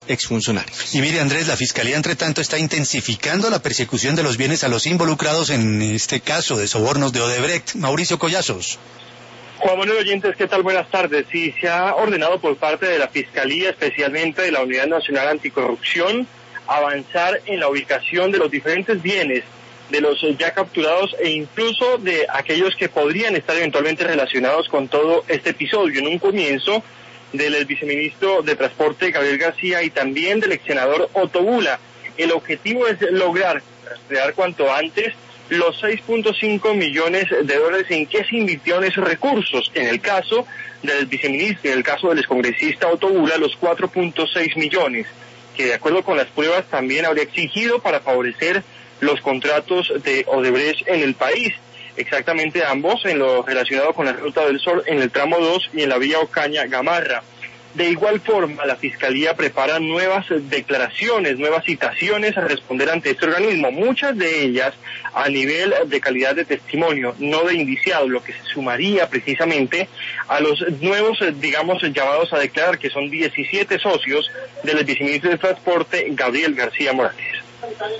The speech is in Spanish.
exfuncionarios. Y mire, Andrés, la Fiscalía, entre tanto, está intensificando la persecución de los bienes a los involucrados en este caso de sobornos de Odebrecht. Mauricio Collazos. Juan Manuel, oyentes, ¿qué tal? Buenas tardes. Sí, se ha ordenado por parte de la Fiscalía, especialmente de la Unidad Nacional Anticorrupción, avanzar en la ubicación de los diferentes bienes de los ya capturados e incluso de aquellos que podrían estar eventualmente relacionados con todo este episodio. En un comienzo, del viceministro de Transporte, Gabriel García, y también del ex senador Otto Bula. El objetivo es lograr rastrear cuanto antes los 6.5 millones de dólares en que se invirtieron esos recursos. En el caso del viceministro y en el caso del excongresista Otto Bula, los 4.6 millones, que de acuerdo con las pruebas también habría exigido para favorecer los contratos de Odebrecht en el país. Exactamente ambos en lo relacionado con la Ruta del Sol en el tramo 2 y en la vía Ocaña-Gamarra. De igual forma, la Fiscalía prepara nuevas declaraciones, nuevas citaciones a responder ante este organismo, muchas de ellas a nivel de calidad de testimonio, no de indiciado, lo que se sumaría precisamente a los nuevos, llamados a declarar, que son 17 socios del viceministro de Transporte, Gabriel García Morales.